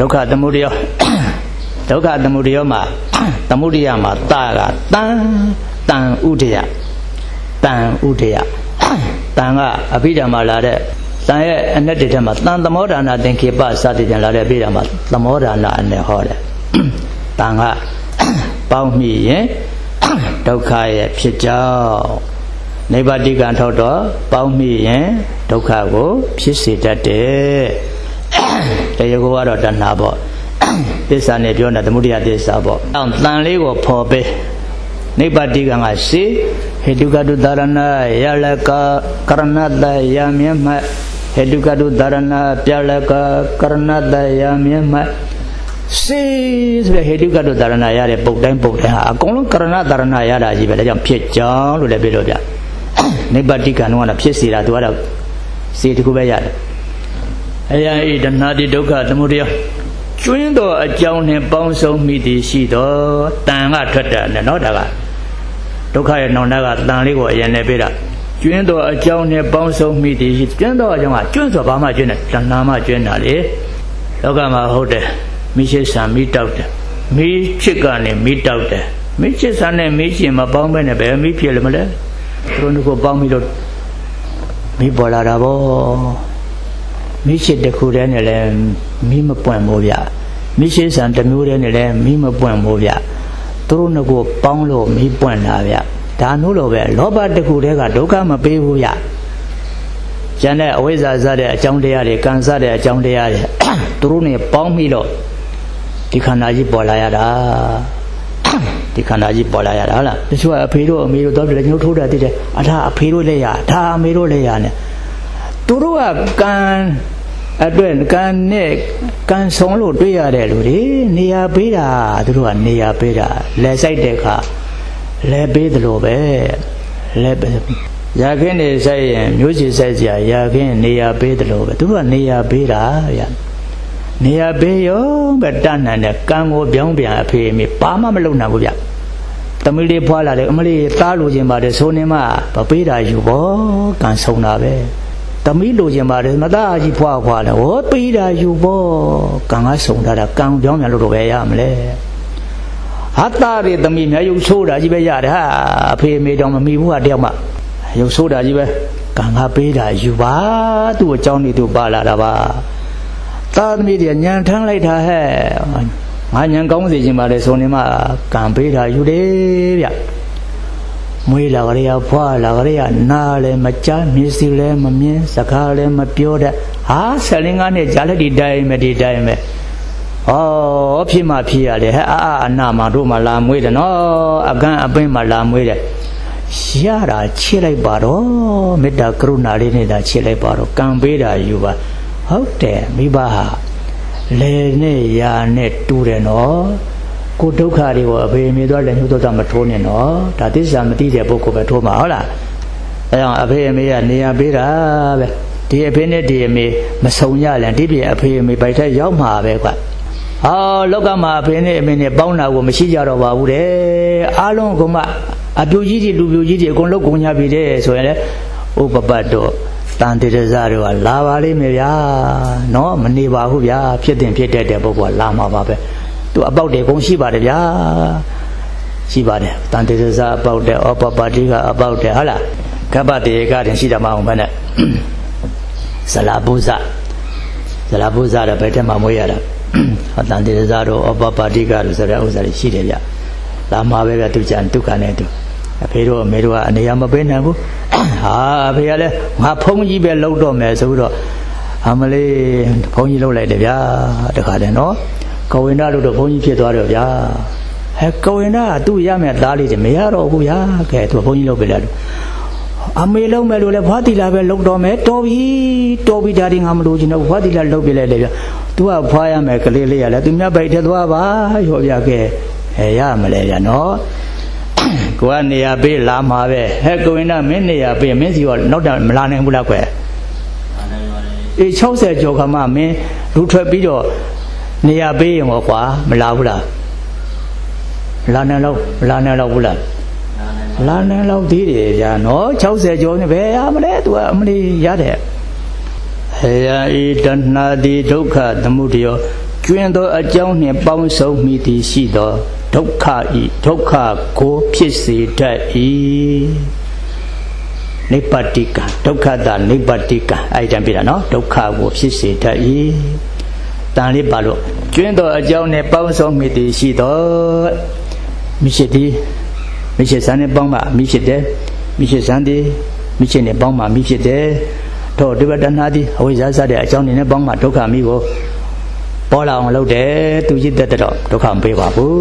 ဒုက္ခသမုဒယဒုက္ခသမုဒယမှာသမုဒယမှာတာကတန်တန်ဥဒယတန်ဥဒယတန်ကအဘိဓမ္မာလာတဲ့တန်ရဲ့အနက်တွေထဲမှာတန်သမောဒါနာသင်္ခေပစသည်ဖြင့်လာတဲ့အဘိဓမ္မာသမောဒါနာအနေဟောတယ်တန်ကပေါင်းမိရင်ဒုက္ခရဲ့ဖြစ်ကြောင်းနိဗ္ဗာတိကံထောက်တော့ပေါင်းမိရင်ဒုက္ခကိုဖြစ်စေတတ်တယ်တရားကိုကတော့တဏှာပေါ့သစ္စာနဲ့ပြောနေတာသမုဒယသစ္စာပေါ့အော်တန်လေးကိုဖော်ပေးနိဗ္ဗာတိကံကစေဟေတုကတုဒါရဏယလကကရဏတယမြမဟေတုကတုဒါရဏပြလကကရဏတယမြမစေဆိုတဲ့ဟေတုကတုဒါရဏရတဲ့ပုတ်တိုင်းပုတ်တိုင်းဟာအကုန်လုံးကရဏဒါရဏရတာကြီးပဲဒါကြောင့်ဖြစ်ကြောင်းလို့လည်းပြောလို့ပြနိဗ္ဗာတိကံတော့ဖြစ်စေတာသူကတော့စေတခုပဲရတယ်အယံဤတဏှာတိဒုက္ခသမုဒယကျွင်းသောအကြောင်းနဲ့ပေါင်းစုံမိသည်ရှိတော့တန်ကထွက်တာနဲ့နော်ဒါကဒုက္ခရဲ့နောင်တကတန်လေးကိုအရင်နဲ့ပြတာကျွင်းသောအကြောင်းနဲ့ပေါင်းစုံမိသည်ရှိကျွင်းသောအကြောင်းကကျွင်းဆိုဘာမှကျွင်းတယ်တဏှာမှကျွင်းတာလေလောကမှာဟုတ်တယ်မိရှိဆံမိတောက်တယ်မိချစ်ကနေမိတောက်တယ်မိချစ်ဆံနဲ့မိရှင်မပေါင်းပဲနဲ့ပဲမိဖြစ်လို့မလဲသူတို့ကိုပေါင်းပြီးတော့မိပေါ်လာတာပေါ့မိရှိတခုတည်းနဲ့လည်းမိမပွင့်မိုးဗျမိရှိဆံတစ်မျိုးတည်းနဲ့လည်းမိမပွင့်မိုးဗျသူတို့ကိုပေါင်းလို့မိပွင့်တာဗျဒါမျိုးလိုပဲလောဘတခုတည်းကဒုက္ခမပေးဘူးဗျကျန်တဲ့အဝိဇ္ဇာစတဲ့အကြောင်းတရားတွေကံစတဲ့အကြောင်းတရားတွေသူတို့နဲ့ပေါင်းပြီးတော့ဒီခန္ဓာကြီးပေါ်လာရတာဒီခန္ဓာကြီးပေါ်လာရတာဟုတ်လားတချို့ကအဖေတို့အမေတို့တော့လည်းညှို့ထိုးတာတည်တယ်အထာအဖေတို့လည်းရဒါအမေတို့လည်းရနဲ့သူတို့ကကံအတွက်ကံနဲ့ကံဆုံးလို့တွေ့ရတယ်လူတွေနေရာပေးတာသူတို့ကနေရာပေးတာလဲဆိုင်တဲ့အခါလဲပေးတယ်လို့ပဲလဲရခင်းနေဆိုင်ရင်မျိုးချီဆိုင်စရာရခင်းနေရာပေးတယ်လို့ပဲသူတို့ကနေရာပေးတာဗျနေရာပေးရောပဲတဏ္ဍာနဲ့ကံကိုပြောင်းပြန်အဖေအမေဘာမှမလုပ်နိုင်ဘူးဗျသမီးလေးဖွာလာတယ်အမလေးသားလိုချင်ပါတယ်ဆိုနေမှမပေးတာယူပေါ့ကံဆုံးတာပဲသမီးလိုချင်ပါတယ်မသားကြီးဖွာဖွာလာဟောပေးတာယူပေါ့ကံကဆုံးတာကံပြောင်းပြန်လို့တော့ပဲရမလဲဟာသားတွေသမီးများရုပ်ဆိုးတာကြီးပဲရတယ်ဟာအဖေအမေတောင်မမိဘူးဟာတယောက်မှရုပ်ဆိုးတာကြီးပဲကံကပေးတာယူပါသူ့အကြောင်းနေသူပါလာတာပါသာသမီတွေညံထမ်းလိုက်တာဟဲ့ငါညံကောင်းစေခြင်းပါလေဆိုနေမှကံပေးတာယူတယ်ဗျမွေးလာကြရဖွာလာကြရနားလည်းမကြားမျက်စိလည်းမမြင်စကားလည်းမပြောတတ်ဟာဆယ်လင်းကားနဲ့ကြားလက်ဒီတိုင်းပဲဒီတိုင်းပဲဩဖြစ်မှဖြစ်ရတယ်ဟဲ့အာအာအနာမတို့မှလာမွေးတယ်နော်အကန့်အပင်းမှလာမွေးတယ်ရတာချစ်လိုက်ပါတော့မေတ္တာကရုဏာလေးနဲ့သာချစ်လိုက်ပါတော့ကံပေးတာယူပါဟုတ်တယ်မိဘဟာလေနဲ့ယာနဲ့တူတယ်နော်ကိုဒုက္ခတွေကိုအဖေအမေတို့လည်းညှို့တော့မထိုးနဲ့နော်ဒါသစ္စာမသိတဲ့ပုဂ္ဂိုလ်ပဲထိုးမှာဟုတ်လားအဲကြောင့်အဖေအမေကနေရာပေးတာပဲဒီအဖေနဲ့ဒီအမေမဆုံရလည်းဒီပြင်အဖေအမေပိုက်ထက်ရောက်မှာပဲကွာဟောလောကမှာအဖေနဲ့အမေနဲ့ပေါင်းတာကိုမရှိကြတော့ပါဘူးတဲ့အားလုံးကမှအပြူကြီးတွေလူပြူကြီးတွေအကုန်လုံးကုန်ကြပြီတဲ့ဆိုရင်လည်းဥပပတ်တော့တန်တေရဇတို့ကလာပါလိမ့်မယ်ဗျာနော်မနေပါဘူးဗျာဖြစ်တင်ဖြစ်တတ်တဲ့ပုဂ္ဂိုလ်ကလာမှာပါပဲသူအပေါက်တွေအကုန်ရှိပါတယ်ဗျာရှိပါတယ်တန်တေရဇအပေါက်တဲ့ဩပပတိကအပေါက်တဲ့ဟုတ်လားကပ္ပတေကတင်ရှိတယ်မအောင်ဘဲနဲ့ဇလာပုဇဇလာပုဇတော့ဘယ်တက်မှမွေးရတာတန်တေရဇတို့ဩပပတိကတို့ဆိုတဲ့ဥစ္စာတွေရှိတယ်ဗျလာမှာပဲဗျသူကြံဒုက္ခနဲ့သူအဖေတို့အမေတို့ကအနေရမပေးနိုင်ဘူးဟာအဖေကလည်းငါဖုံးကြီးပဲလှုပ်တော့မယ်ဆိုပြီးတော့အမလေးဖုံးကြီးလှုပ်လိုက်တယ်ဗျာတခါတည်းနော်ကဝိန္ဒလို့တော့ဖုံးကြီးဖြစ်သွားတယ်ဗျာဟဲကဝိန္ဒကသူ့ရမယ်သားလေးတွေမရတော့ဘူးဗျာကဲသူဖုံးကြီးလှုပ်ပြလိုက်တယ်အမေလုံးမယ်လို့လည်းဘွားတီလာပဲလှုပ်တော့မယ်တော်ပြီတော်ပြီဒါတွေငါမလို့ချင်တော့ဘွားတီလာလှုပ်ပြလိုက်တယ်ဗျာသူကဖွားရမယ်ကလေးလေးရလဲသူမြတ်ပိုက်ထဲသွားပါရောဗျာကဲဟဲရမလဲဗျာနော်ကိုကနေရာပေးလာမှာပဲဟဲ့ကိုရင်ကမင်းနေရာပေးမင်းစီကနောက်တော့မလာနိုင်ဘူးလားကွယ်အေး၆၀ကျော်ခါမှမင်းလူထွက်ပြီးတော့နေရာပေးရင်ဟောကွာမလာဘူးလားလာနိုင်တော့မလာနိုင်တော့ဘူးလားလာနိုင်တော့သေးတယ်ဗျာနော်၆၀ကျော်နေပဲရမလဲသူကအမလေးရတယ်ဟေယဤတဏှာတိဒုက္ခသမုဒယကျွင်းသောအကြောင်းနှင့်ပေါင်းစုံမိသည်ရှိသောဒုက္ခဤဒုက္ခကိုဖြစ်စေတတ်၏နိဗ္ဗတိကဒုက္ခတာနိဗ္ဗတိကအဲ့တံပြတာနော်ဒုက္ခကိုဖြစ်စေတတ်၏တန်လေးပါလို့ကျွင်းသောအကြောင်းနှင့်ပေါင်းစုံမိသည်ရှိသောမိရှိသည်မိရှိစံနဲ့ပေါင်းမှမိဖြစ်တယ်မိရှိစံသည်မိရှိနဲ့ပေါင်းမှမိဖြစ်တယ်တော့ဒီဘတဏှာသည်အဝိဇ္ဇာစတဲ့အကြောင်းနဲ့ပေါင်းမှဒုက္ခမိကိုပေါ်လာအောင်လုပ်တယ်သူရည်သက်တော့ဒုက္ခမပေးပါဘူး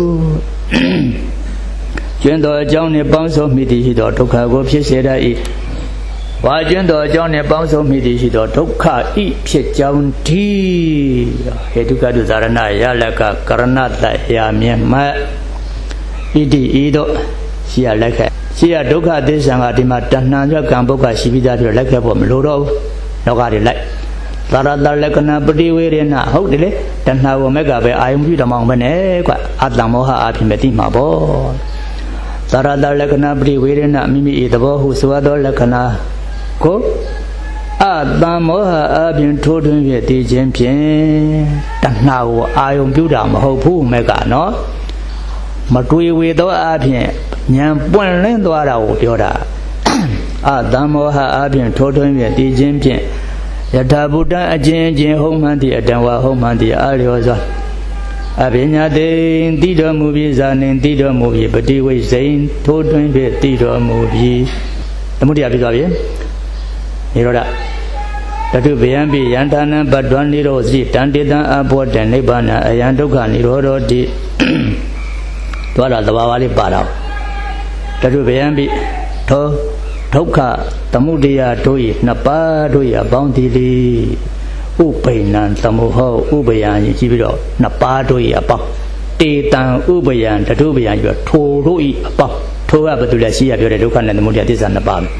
ကျွင်းသောအကြောင်းနှင့်ပေါင်းစုံမိသည်ရှိသောဒုက္ခကိုဖြစ်စေတတ်၏ဝါကျွင်းသောအကြောင်းနှင့်ပေါင်းစုံမိသည်ရှိသောဒုက္ခဤဖြစ်ကြောင်းဒီဟေတုကတုဇာရဏရလကကရဏတရာမြတ်မဣတိဤတို့ရှိရလက်ခဲ့ရှိရဒုက္ခသစ္စာကဒီမှာတဏှာကြောင့်ကံပုဂ္ဂရှိပြီးသားပြီးလက်ခဲ့ဖို့မလိုတော့ဘူးလောကတွေလိုက်သာရတလက္ခဏပတိဝေရဏဟုတ်တယ်လေတဏှာကိုမက်ကပဲအာယုံပြုတော်မအောင်ပဲနဲ့ကွအတ္တမောဟအဖြစ်မသိမှာပေါ့သာရတလက္ခဏပတိဝေရဏမိမိ၏သဘောဟုဆိုသောလက္ခဏာကိုအတ္တမောဟအပြင်ထိုးထွင်းဖြစ်တည်ခြင်းဖြင့်တဏှာကိုအာယုံပြုတာမဟုတ်ဘူးမက်ကနော်မတွေးဝေသောအပြင်ဉာဏ်ပွင့်လင်းသွားတာကိုပြောတာအတ္တမောဟအပြင်ထိုးထွင်းဖြစ်တည်ခြင်းဖြင့်ယထာဘုဒ္ဓအချင်းချင်းဟုတ်မှန်သည့်အတံဝဟုတ်မှန်သည့်အာလျောစွာအပညာတိတိတော်မူပြီးဇာနေတိတော်မူပြီးပတိဝိစိန်ထိုးထွင်းဖြစ်တိတော်မူပြီးသမုဒ္ဒရာပြီးသွားပြီနိရောဓတတုဗယံပိယန္တာနံပတ္တဝနိရောစီတံတေတံအဘောတံနိဗ္ဗာနံအယံဒုက္ခနိရောဓောတိသွားတာသဘာဝလေးပါတော့တတုဗယံပိထောဒုက္ခသမုဒယတို့၏နှစ်ပါးတို့၏အပေါင်းတည်လေဥပိဏံသမုဟောဥပယံကြည့်ပြီးတော့နှစ်ပါးတို့၏အပေါင်းတေတံဥပယံတတုပယံပြီးတော့ထိုတို့၏အပေါင်းထိုကဘယ်သူလဲရှိရပြောတဲ့ဒုက္ခနဲ့သမုဒယသစ္စာနှစ်ပါးပဲ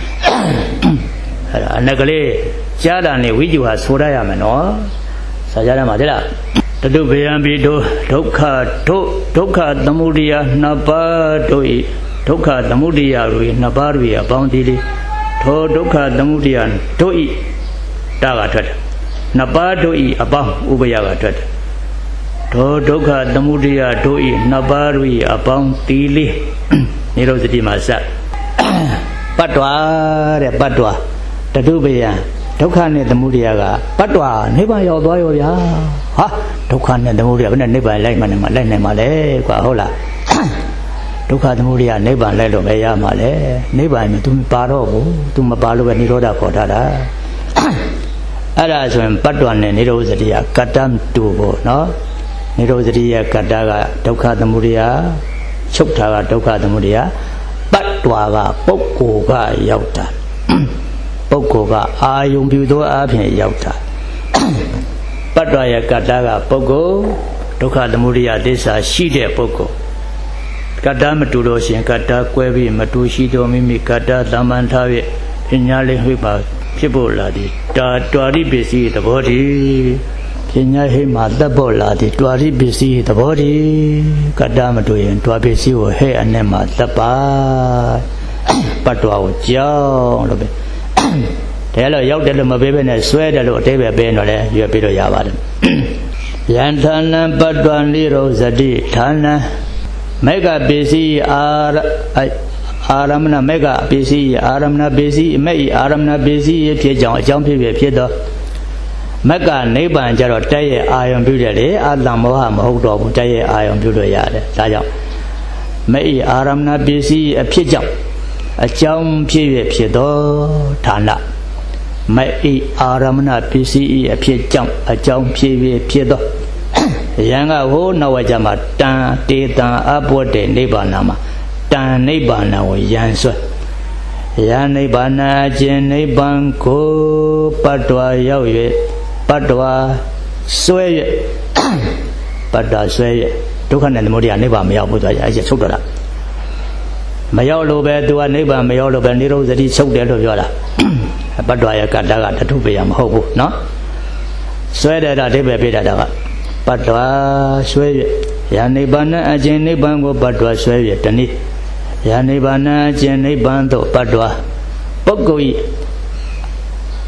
အဲ့ဒါအနက်ကလေးကြားတာနဲ့ဝိဇ္ဇူဟာဆိုရရမယ်နော်စာကြရမှာတဲ့လားတတုပယံပြီးတို့ဒုက္ခတို့ဒုက္ခသမုဒယနှစ်ပါးတို့၏ဒုက္ခသမုဒယတို့၏နှစ်ပါးတို့၏အပေါင်းတည်လေထိုဒုက္ခသမုဒယတို့၏တာကထွက်တယ်နှစ်ပါးတို့၏အပေါင်းဥပယကထွက်တယ်ထိုဒုက္ခသမုဒယတို့၏နှစ်ပါးတို့၏အပေါင်းတည်လေနိရောဓတိမှာစပတ္တဝါတဲ့ပတ္တဝါတတုပယံဒုက္ခနဲ့သမုဒယကပတ္တဝါနိဗ္ဗာန်ရောက်သွားရောဗျာဟာဒုက္ခနဲ့သမုဒယဘယ်နဲ့နိဗ္ဗာန်လိုက်မှနေမှာလိုက်နိုင်မှာလဲကွာဟုတ်လားဒုက္ခသမုဒယနိဗ္ဗာန်လိုက်လို့ပဲရမှာလေနိဗ္ဗာန်မှာ तू မပါတော့ဘူး तू မပါလို့ပဲနိရောဓခေါ်ထားတာအဲ့ဒါဆိုရင်ပတ္တဝါနဲ့နိရောဓစတိယကတ္တမတူပေါ့နော်နိရောဓစတိယကတ္တကဒုက္ခသမုဒယချုပ်ထားကဒုက္ခသမုဒယပတ္တဝါကပုဂ္ဂိုလ်ကရောက်တာပုဂ္ဂိုလ်ကအာယုံပြုသောအဖြစ်ရောက်တာပတ္တဝါရဲ့ကတ္တကပုဂ္ဂိုလ်ဒုက္ခသမုဒယသစ္စာရှိတဲ့ပုဂ္ဂိုလ်ကတ္တမတူလို့ရှင်ကတ္တကွဲပြီးမတူရှိသောမိမိကတ္တသမန်ထား၍ပညာလေးဟိပါဖြစ်ဖို့လာသည်တာတွာရိပစ္စည်းသဘောတည်းပညာဟိမှာသက်ဖို့လာသည်တွာရိပစ္စည်းသဘောတည်းကတ္တမတူရင်တွာပစ္စည်းကိုဟဲ့အနဲ့မှာသက်ပါပတ္တဝါကိုကြောင်းလို့ပဲတဲလို့ရောက်တယ်လို့မပေးဘဲနဲ့ဆွဲတယ်လို့အတိပ္ပယ်ပေးတော့လဲရွယ်ပြီးတော့ရပါတယ်ယန္ထာနံပတ္တဝနိရောဇတိဌာနံမေဃပစ္စည်းအာအာရမဏမေဃပစ္စည်းအာရမဏပစ္စည်းမေအာရမဏပစ္စည်းဖြစ်ကြောင်းအကြောင်းဖြစ်ဖြစ်သောမက္ကနိဗ္ဗာန်ကြတော့တည့်ရဲ့အာယုံပြုတယ်လေအတ္တမောဟမဟုတ်တော့ဘူးတည့်ရဲ့အာယုံပြုလို့ရတယ်ဒါကြောင့်မေအာရမဏပစ္စည်းအဖြစ်ကြောင့်အကြောင်းဖြစ်ဖြစ်ဖြစ်သောဌာနမေအာရမဏပစ္စည်းအဖြစ်ကြောင့်အကြောင်းဖြစ်ဖြစ်ဖြစ်သောယံကဟိုနောက်ဝကြမှာတန်တေတံအဘောတေနိဗ္ဗာန်မှာတန်နိဗ္ဗာန်ကိုယံဆွဲယံနိဗ္ဗာန်အခြင်းနိဗ္ဗာန်ကိုပတ္တဝါရောက်၍ပတ္တဝါဆွဲ၍ပတ္တဝါဆွဲ၍ဒုက္ခနဲ့သမုဒယနိဗ္ဗာန်မရောက်ဘူးဆိုကြအဲ့ကျချုပ်တော့တာမရောက်လို့ပဲသူကနိဗ္ဗာန်မရောက်လို့ပဲနိရောဓတိချုပ်တယ်လို့ပြောတာပတ္တဝါရဲ့ကတ္တကတထုပယမဟုတ်ဘူးနော်ဆွဲတယ်တာအဓိပ္ပာယ်ပြတာကပတ္တဝါဆွဲ၍ယနိဗ္ဗာန်အခြင်းနိဗ္ဗာန်ကိုပတ္တဝါဆွဲ၍တနည်းယနိဗ္ဗာန်အခြင်းနိဗ္ဗာန်သို့ပတ္တဝါပုဂ္ဂိုလ်၏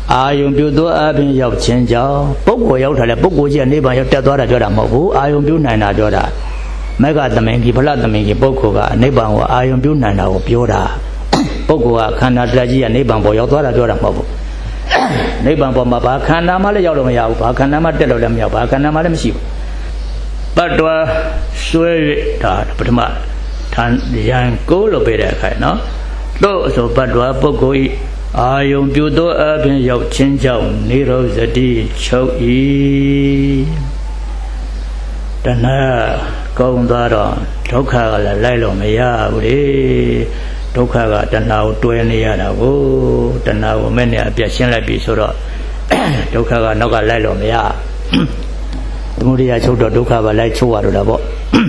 အာယုံပြုသောအပြင်ရောက်ခြင်းကြောင့်ပုဂ္ဂိုလ်ရောက်ထားတဲ့ပုဂ္ဂိုလ်ကြီးနိဗ္ဗာန်ရောက်တက်သွားတာပြောတာမဟုတ်ဘူးအာယုံပြုနိုင်တာပြောတာမက္ကသမင်ကြီးဖလသမင်ကြီးပုဂ္ဂိုလ်ကနိဗ္ဗာန်ကိုအာယုံပြုနိုင်တာကိုပြောတာပုဂ္ဂိုလ်ကခန္ဓာတရားကြီးကနိဗ္ဗာန်ပေါ်ရောက်သွားတာပြောတာမဟုတ်ဘူးနိဗ္ဗာန်ပေါ်မှာဘာခန္ဓာမှလည်းရောက်လို့မရဘူးဘာခန္ဓာမှတက်လို့လည်းမရဘူးဘာခန္ဓာမှလည်းမရှိဘူးပတ္တဝါဆွဲရတာပထမထန်ရန်ကိုလို့ပြတဲ့အခါနော်တို့ဆိုပတ္တဝါပုဂ္ဂိုလ်ဤအာယုံပြုသောအပြင်ရောက်ခြင်းကြောင့်နိရောဓတိချုပ်၏တဏှာကောင်းသွားတော့ဒုက္ခကလည်းလိုက်လို့မရဘူးလေဒုက္ခကတဏှာကိုတွဲနေရတာကိုတဏှာကိုမဲ့နဲ့အပြတ်ရှင်းလိုက်ပြီဆိုတော့ဒုက္ခကနောက်ကလိုက်လို့မရသမုဒိယချုပ်တော့ဒုက္ခပဲလိုက်ချုပ်ရတော့တာပေါ့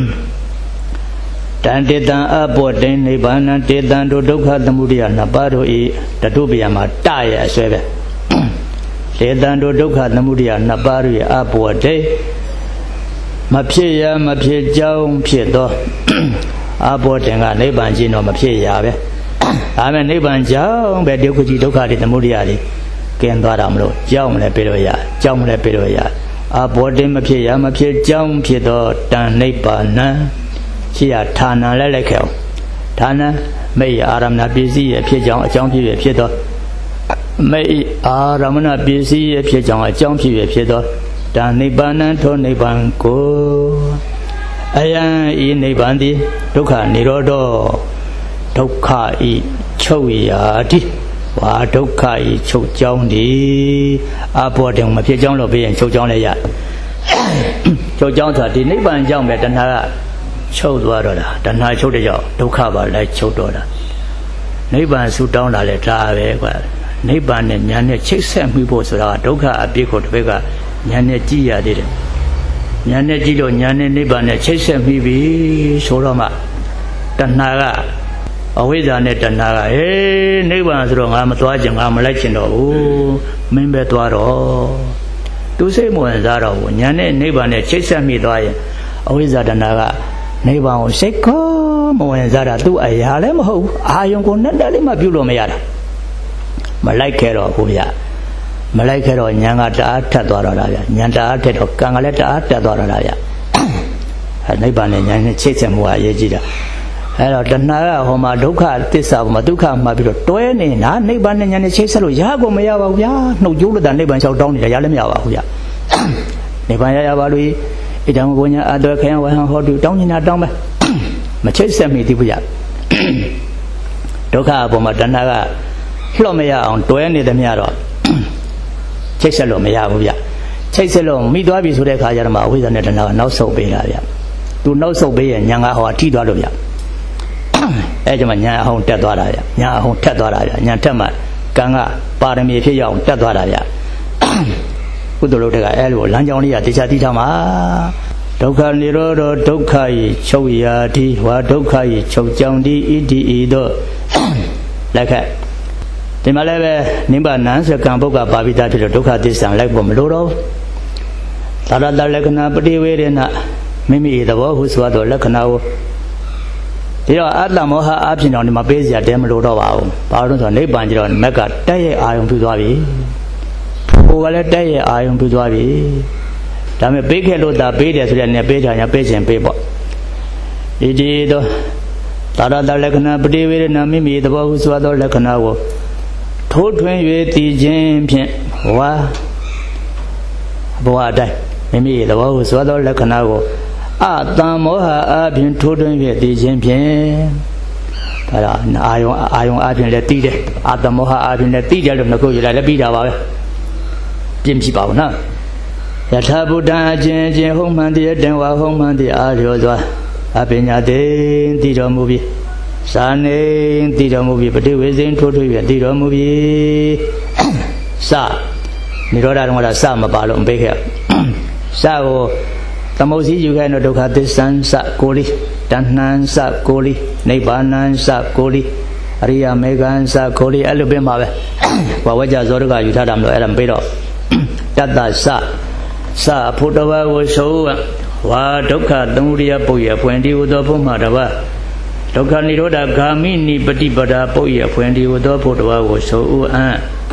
တန်တေတံအဘောတိနိဗ္ဗာန်တေတံတို့ဒုက္ခသမုဒိယနှစ်ပါးတို့ဤတတုပယမှာတရဲ့အစွဲပဲတေတံတို့ဒုက္ခသမုဒိယနှစ်ပါးတို့ဤအဘောတိမဖြစ်ရမဖြစ်ကြောင်းဖြစ်သောအဘောတင်ကနိဗ္ဗာန်ကြီးတော့မဖြစ်ရပဲဒါမဲ့နိဗ္ဗာန်ကြောင့်ပဲဒုက္ခကြီးဒုက္ခတွေသမုဒိယတွေကင်းသွားတာမလို့ကြောင်းမလဲပြေလို့ရကြောင်းမလဲပြေလို့ရအဘောတင်မဖြစ်ရမဖြစ်ကြောင်းဖြစ်သောတန်နိဗ္ဗာန်ရှိရဌာနလဲလိုက်ခဲ့အောင်ဌာနမေယအာရမဏပစ္စည်းရဲ့ဖြစ်ကြောင်းအကြောင်းဖြစ်ရဖြစ်သောမေယအာရမဏပစ္စည်းရဲ့ဖြစ်ကြောင်းအကြောင်းဖြစ်ရဖြစ်သောတန်နိဗ္ဗာန်ထိုနိဗ္ဗာန်ကိုအယံဤနိဗ္ဗာန်သည်ဒုက္ခនិရောဓဒုက္ခဤချုပ်ရာတိဝါဒုက္ခဤချုပ်ကြောင်းသည်အဘောတင်မဖြစ်ကြောင်းလို့ပြောရင်ချုပ်ကြောင်းလည်းရချုပ်ကြောင်းဆိုတာဒီနိဗ္ဗာန်ကြောင့်ပဲတဏှာကချုပ်သွားတော့တာတဏှာချုပ်တဲ့ကြောင့်ဒုက္ခပါလိုက်ချုပ်တော့တာနိဗ္ဗာန်ဆူတောင်းတာလည်းဒါပဲကွာနိဗ္ဗာန်နဲ့ဉာဏ်နဲ့ချိတ်ဆက်မိဖို့ဆိုတာဒုက္ခအပြစ်ကိုတစ်ဖက်ကဉာဏ်နဲ့ကြည့်ရသေးတယ်ဉာဏ်နဲ့ကြည့်လို့ဉာဏ်နဲ့နိဗ္ဗာန်နဲ့ချိတ်ဆက်မိပြီဆိုတော့မှတဏှာကအဝိဇ္ဇာနဲ့တဏှာကဟေးနိဗ္ဗာန်ဆိုတော့ငါမသွားချင်ငါမလိုက်ချင်တော့ဘူးမင်းပဲသွားတော့သူစိတ်မဝင်စားတော့ဘူးဉာဏ်နဲ့နိဗ္ဗာန်နဲ့ချိတ်ဆက်မိသွားရင်အဝိဇ္ဇာတဏှာကနိဗ္ဗာန်ကိုစိတ်ကောမဝင်စားတာသူ့အရာလည်းမဟုတ်ဘူးအာယုံကိုနဲ့တက်လေးမှပြုလို့မရတာမလိုက်ခဲ့တော့ဘူးဗျမလိုက်ခဲ့တော့ဉာဏ်ကတအားထက်သွားတော့တာဗျဉာဏ်တအားထက်တော့ကံကလည်းတအားတက်သွားတော့တာဗျအဲနိဗ္ဗာန်နဲ့ဉာဏ်နဲ့ချိတ်ဆက်မှုကအရေးကြီးတာအဲတော့တဏှာကဟောမှာဒုက္ခသစ္စာပေါ်မှာဒုက္ခမှာပြီးတော့တွဲနေတာနိဗ္ဗာန်နဲ့ဉာဏ်နဲ့ချိတ်ဆက်လို့ရကိုမရပါဘူးဗျာနှုတ်ကြိုးလို့တာနိဗ္ဗာန်လျှောက်တောင်းနေတာရလည်းမရပါဘူးဗျနိဗ္ဗာန်ရရပါလို့ဣဒံဘုညာအတောခေယဝဟံဟောတုတောင်းနေတာတောင်းပဲမချိတ်ဆက်မိသေးဘူးဗျဒုက္ခအပေါ်မှာတဏှာကလှော့မရအောင်တွဲနေသမျှတော့ချိတ်ဆက်လို့မရဘူးဗျချိတ်ဆက်လို့မိသွားပြီဆိုတဲ့အခါကျတော့မှအဝိဇ္ဇာနဲ့တဏှာကနောက်ဆုတ်ပေးတာဗျသူနောက်ဆုတ်ပေးရင်ဉာဏ်ကဟောထိသွားလို့ဗျအဲကြောင့်မှဉာဏ်အဟုန်တက်သွားတာဗျဉာဏ်အဟုန်ထက်သွားတာဗျဉာဏ်ထက်မှကံကပါရမီဖြစ်ရအောင်တက်သွားတာဗျကုသိုလ်လုပ်တဲ့ကအဲလိုလမ်းကြောင်းလေးကတေချာတိထားမှာဒုက္ခនិရောဓဒုက္ခဤချုပ်ရာတိဝါဒုက္ခဤချုပ်ကြောင်းတိဣတိဤသို့လက်ခတ်ဒီမှာလည်းပဲနိဗ္ဗာန်ဆိုကံပုဂ္ဂပါပိတာဖြစ်လို့ဒုက္ခသစ္စာလိုက်ဖို့မလိုတော့သာရတလက္ခဏာပฏิဝေရဏမိမိသဘောဟုဆိုသောလက္ခဏာကိုဒီတော့အတ္တမောဟအဖြစ်တော်ဒီမှာပေးစရာတဲမလိုတော့ပါဘူးဘာလို့လဲဆိုတော့နိဗ္ဗာန်ကျတော့မက်ကတက်ရဲ့အာယုံပြုသွားပြီဟိုကလည်းတက်ရဲ့အာယုံပြုသွားပြီဒါပေမဲ့ပေးခဲ့လို့သာပေးတယ်ဆိုတဲ့နဲ့ပေးတာညာပေးခြင်းပေးပေါ့ဣတိသောသာရတလက္ခဏာပฏิဝေရဏမိမိသဘောဟုဆိုသောလက္ခဏာကိုထိုးထွင်း၍တည်ခြင်းဖြင့်ဝါဘဝအတိုင်းမိမိသဘောဟုဆိုသောလက္ခဏာကိုအတံမောဟအပြင်ထိုးထွင်း၍တည်ခြင်းဖြင့်ဒါတော့အာယုံအာယုံအပြင်လည်းတည်တယ်အတံမောဟအပြင်လည်းတည်တယ်လို့ငါကိုရလည်းပြီးတာပါပဲပြင်းပြပါဘူးနော်ယထာဘုဒ္ဓအချင်းချင်းဟုံမှန်တည်းတန်ဝါဟုံမှန်တည်းအာလျောစွာအပညာတေတည်တော်မူပြီးသာနေတည်တော်မူပြီးပฏิဝေဇင်ထိုးထွင်း၍တည်တော်မူပြီးစនិရောဓတော်ကစမပါလို့မပေးခဲ့စကိုသမုတ်စည်းယူခဲ့တဲ့ဒုက္ခသစ္စာစကိုလိတဏ္ဏံစကိုလိနိဗ္ဗာန်ံစကိုလိအရိယမေဃံစကိုလိအဲ့လိုပြင်ပါပဲဘဝကြဇောဒကယူထားတာမလို့အဲ့ဒါမပေးတော့တတ္တစစဖုတဝဝဆိုဝါဒုက္ခသမုဒယပုယဖွင့်ဒီဟုသောဘုမှတပါဒုက္ခនិရောဓဂာမိနိပฏิပဒါပုယဖွင့်ဒီဟုသောဘုတဝဝဆိုဥအံ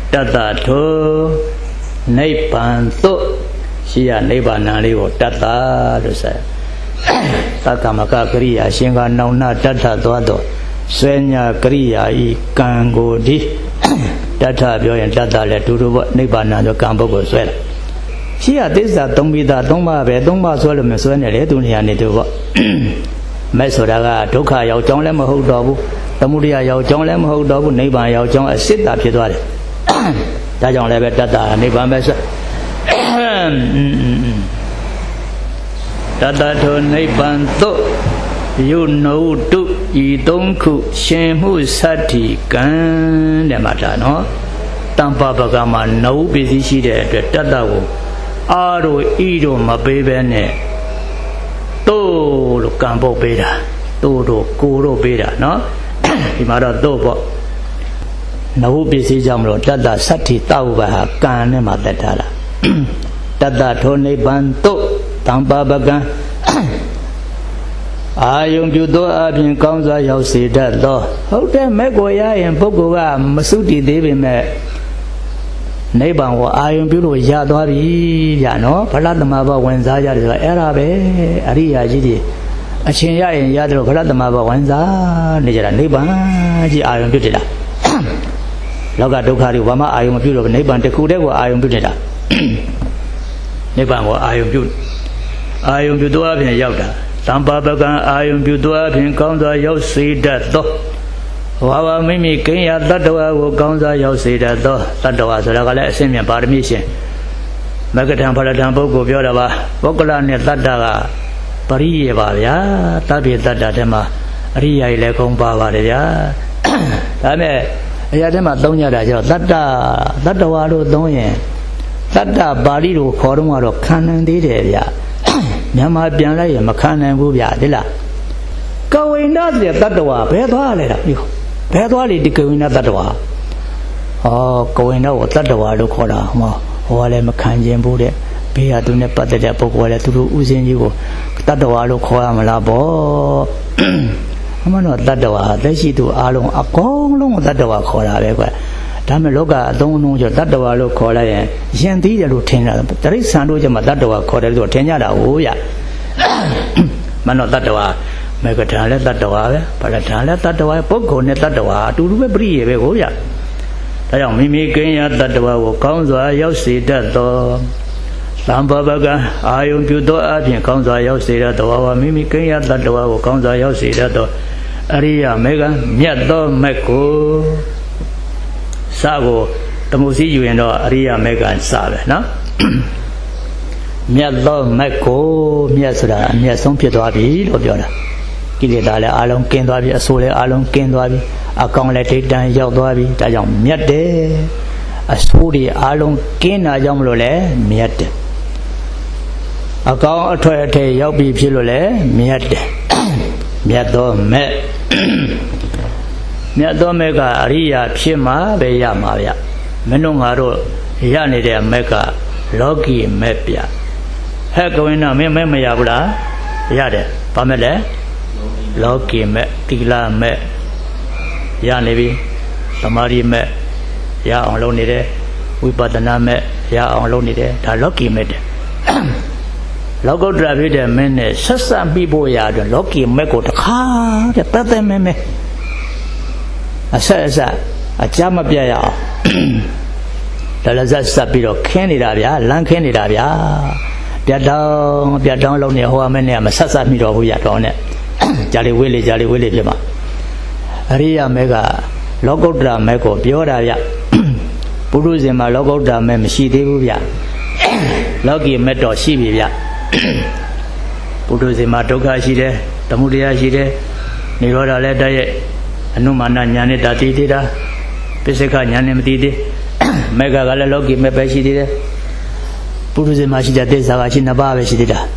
Tata to Naipan to Shia Naibanan Livo Tata to say Takamaka Kriya Shinga Nauna Tata Dodo Senya Kriya I Kango Di Tata Bio and Tata let to do Naibanan to Kambo as well. Shia this that don't be that don't be don't be Solomon Swene Dunia Nidu Mesodaga Toka Yao Jong Lem Ho Dobu Tamuria Yao Jong Lem Ho Dobu Neighbor Yao Jong a sit up Pidwale Dajon Levet Tata Neighbor Mesa Tata to Neighbor to you know to you don't cook Shemu Sati Gan Nematano Tampa Bagama no busy she there Tata Aro Ido Mabene Todo campo beta, todo curo beta, no? Imara dobo. No busy jamro, Tata Sati Tauba, Cane Matatala. Tata Tony Banto, Tampa Bagan. I am you do up in Kanza, you see that though. How can Megoya and Bogoa, Masuti Devi me. Neighbor, I am beautiful Yadori, Yano, Paladamaba, when Zaya is Arabe, Aria Gidi, a Chinya in Yadro, Paladamaba, when Zaya, Nijera neighbor, I am beautiful. Loga Dokari, Wama, I am beautiful neighbor, and the Kude, I am beautiful. Neighbor, I am beautiful. I am beautiful in Yauda. Tampa Bagan, I am beautiful in Konda, you see that though. Wawa Mimi Kenya Tatawa will Gonza Yosi that though Tatawa Sagala Simian Parmission Magatam Paratambo Gobiova Bokola Netataga Parieva Tabi Tatatema Ria Lecom Bavaria Tame Yadema Donya Tata Tatawa Donya Tata Balido Korumaro Canon Didia Yama Biana Macan and Bubia Dilla Going out there Tatawa Pedal Pedali di going at that wa. Oh, going out that wa look for a while I'm a canjin bude. Be a do not put the depot while to using you. That wa look for a malabo. I'm not that wa. They see to along a call long that wa call a Tamiloga don't know your that wa look call a Yanti the lieutenant. There is Sandwich that wa call a lieutenant. Oh, yeah. Mano that wa. Megatana Tatawa, Palatana Tatawa, Poco Netatawa, to do a brave Goya. I Mimi Kenya Tatawa, Kanza, Yosi, that door. Samba Baga, I am Puto Adin, Kanza, Yosi, that door, Mimi Kenya Tatawa, Kanza, Yosi, that door. Aria Mega, Miato, Meko Sago, the Musi, you know, Aria Mega and Sabe, no? Miato, Meko, Miasra, Miason Pitoabi, or Yona. Kilidale along Kendabi, a sole along Kendabi, a conlected down Yaldabi, Tayam Miate, a suri along Kena Yamlole, Miate. A cow a toyate Yabi Pilole, Miate. Miato me Miato mega Ria Pima, Beya Maria. Menungaro, Yani de Mega, Loki Mepia. Hegoina Memeyabla, Yade, Pamela. Loki me, Tila me, Yanibi, Tamari me, Ya on Lonide, Wipatana me, Ya on Lonide, Taloki me. Logo Dravida mene, Sassa Bibo Yard, Loki Meko, the car, the Pata Meme. A Sasa, a Jamabia, the Lazasa Bido, Canada, Lancanida, they're down, they're down lonely, how many am a Sassa Mido, we are on it. Jolly Willy, Jolly Willy Jima. Ria Mega, Logodra Meko, Biora, Puruzima, Logodra Mem, she Divia, Logi Meto, Shivia, Puruzima, Toka Shide, Tamuria Shide, Niroda Leda, Numana Yanita Tida, Pesica Yanim Tidi, Mega Logi Mepe Shide, Puruzima Shida, Savachina Baba Shida.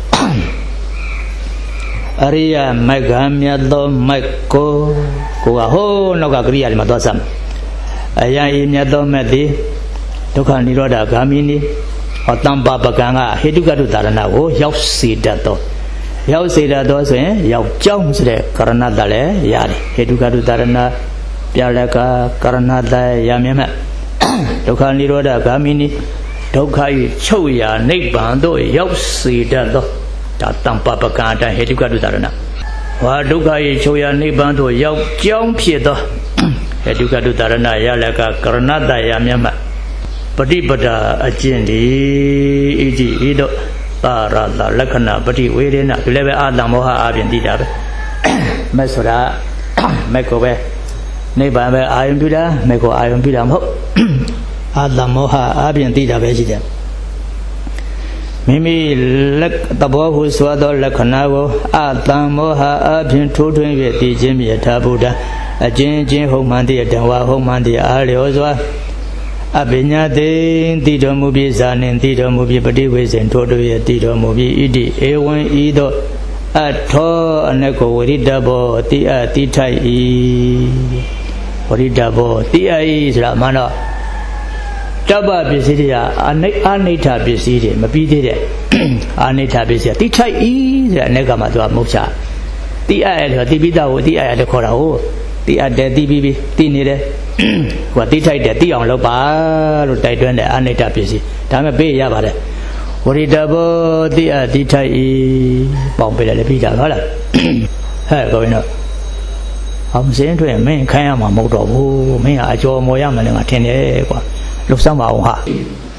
Aria Megamia do Meko, Kuaho, no Gagria Madosam. Aya in Yadomedi, Toka Niroda Gamini, or Tampa Baganga, Hiduka Tarana, oh, Yausi Dato. Yausi Dato, Yau Jones, Karanadale, Yari, Hiduka Tarana, Pialaka, Karanada, Yamima. ဒုက္ခនិရောဓဂามိနိဒုက္ခ၏ချုပ်ရာနိဗ္ဗာန်သို့ရောက်စေတတ်သောဒါတမ္ပပကံအတိုင်းဟေတုကတုသာရဏဝါဒုက္ခ၏ချုပ်ရာနိဗ္ဗာန်သို့ရောက်ကြောင်းဖြစ်သောဟေတုကတုသာရဏရလကကရဏတယမြတ်မှပฏิပဒါအကျင့်ဒီဣတိဤသို့ပါရတလက္ခဏပฏิဝေဒနာဒီလည်းပဲအာတံမောဟအပြင်သိတာပဲမက်ဆိုတာမက်ကိုပဲနိဗ္ဗာန်ပဲအာယုံပြုတာမက်ကိုအာယုံပြုတာမဟုတ်အာတံမောဟအပြင်သိတာပဲရှိတယ်မိမိလက်သဘောဟုဆိုသောလက္ခဏာကိုအာတံမောဟအပြင်ထိုးထွင်း၍သိခြင်းမြတ်ထာဘုဒ္ဓအချင်းချင်းဟုတ်မှန်တည်းတံဝါဟုတ်မှန်တည်းအားလျော်စွာအပညာသိတိတော်မူပြီးဇာနှင့်တိတော်မူပြီးပฏิဝေစဉ်ထိုတို့ရဲ့တိတော်မူပြီးဣတိဧဝံဤသို့အထောအနကိုဝရိတဘောတိအတိထိုက်ဤဝရိတဘောတိအဤဆိုတာမှန်တော့တပ္ပပစ္စည်းတွေကအနိအနိဋ္ဌပစ္စည်းတွေမပြီးသေးတဲ့အာနိဋ္ဌပစ္စည်းတိထိုက်ဤဆိုတာအနက်ကမှသူကမဟုတ်ချတိအရဆိုတိပိတဝတိအရတခေါ်တာဟုတ်တိအတဲတိပြီးပြီးတိနေတယ်ဟိုတိထိုက်တယ်တိအောင်လုပ်ပါလို့တိုက်တွန်းတယ်အာနိဋ္ဌပစ္စည်းဒါမှပေးရပါတယ်ဝရိတဘောတိအတိထိုက်ဤပေါင်းပေးတယ်လေပြီးတာဟုတ်လားဟဲ့ကောင်းတော့အောင်စင်းထွင်မင်းခိုင်းရမှာမဟုတ်တော့ဘူးမင်းကအကျော်မော်ရမယ်လည်းငါထင်တယ်ကွာလှုပ်ဆောင်ပါအောင်ဟာ